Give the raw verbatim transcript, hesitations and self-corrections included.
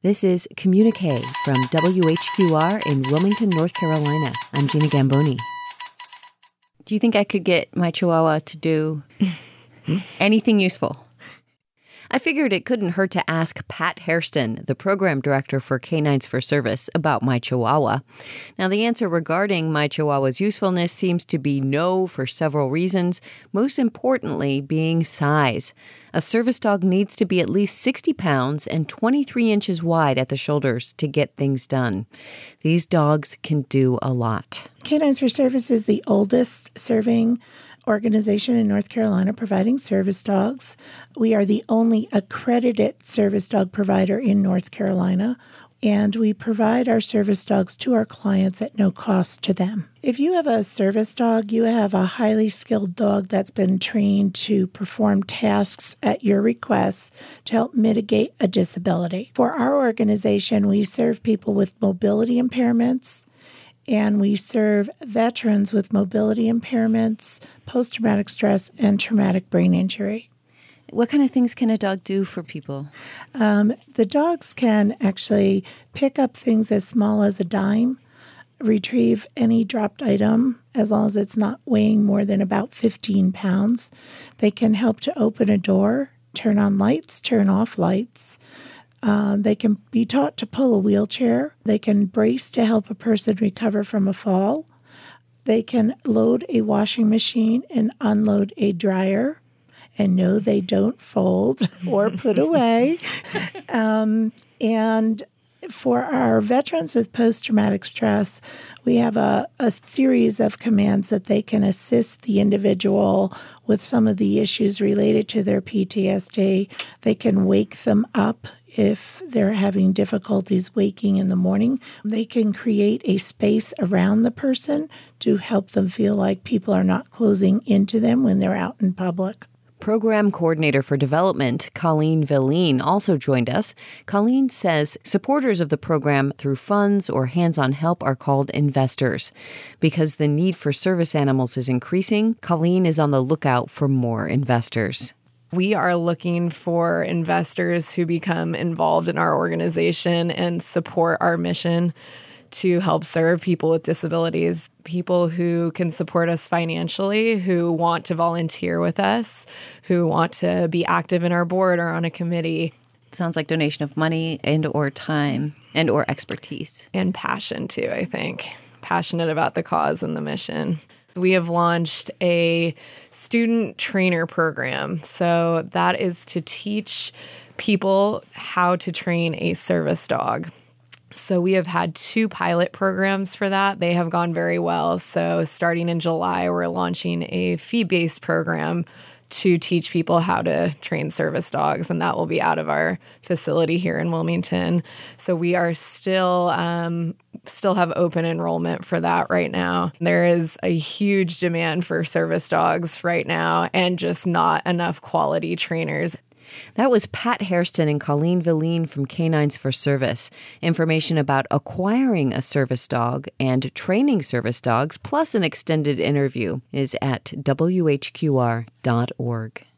This is Communique from W H Q R in Wilmington, North Carolina. I'm Gina Gamboni. Do you think I could get my Chihuahua to do anything useful? I figured it couldn't hurt to ask Pat Hairston, the program director for Canines for Service, about my Chihuahua. Now, the answer regarding my Chihuahua's usefulness seems to be no for several reasons, most importantly being size. A service dog needs to be at least sixty pounds and twenty-three inches wide at the shoulders to get things done. These dogs can do a lot. Canines for Service is the oldest serving organization in North Carolina providing service dogs. We are the only accredited service dog provider in North Carolina, and we provide our service dogs to our clients at no cost to them. If you have a service dog, you have a highly skilled dog that's been trained to perform tasks at your request to help mitigate a disability. For our organization, we serve people with mobility impairments, and we serve veterans with mobility impairments, post-traumatic stress, and traumatic brain injury. What kind of things can a dog do for people? Um, the dogs can actually pick up things as small as a dime, retrieve any dropped item as long as it's not weighing more than about fifteen pounds. They can help to open a door, turn on lights, turn off lights. Uh, they can be taught to pull a wheelchair. They can brace to help a person recover from a fall. They can load a washing machine and unload a dryer. And no, they don't fold or put away. Um, and for our veterans with post-traumatic stress, we have a, a series of commands that they can assist the individual with some of the issues related to their P T S D. They can wake them up if they're having difficulties waking in the morning. They can create a space around the person to help them feel like people are not closing into them when they're out in public. Program Coordinator for Development, Colleen Villeen, also joined us. Colleen says supporters of the program through funds or hands-on help are called investors. Because the need for service animals is increasing, Colleen is on the lookout for more investors. We are looking for investors who become involved in our organization and support our mission to help serve people with disabilities, people who can support us financially, who want to volunteer with us, who want to be active in our board or on a committee. It sounds like donation of money and or time and or expertise. And passion, too, I think. Passionate about the cause and the mission. We have launched a student trainer program. So that is to teach people how to train a service dog. So we have had two pilot programs for that. They have gone very well. So starting in July, we're launching a fee-based program to teach people how to train service dogs, and that will be out of our facility here in Wilmington. So we are still um, still have open enrollment for that right now. There is a huge demand for service dogs right now and just not enough quality trainers. That was Pat Hairston and Colleen Villeen from Canines for Service. Information about acquiring a service dog and training service dogs, plus an extended interview, is at W H Q R dot org.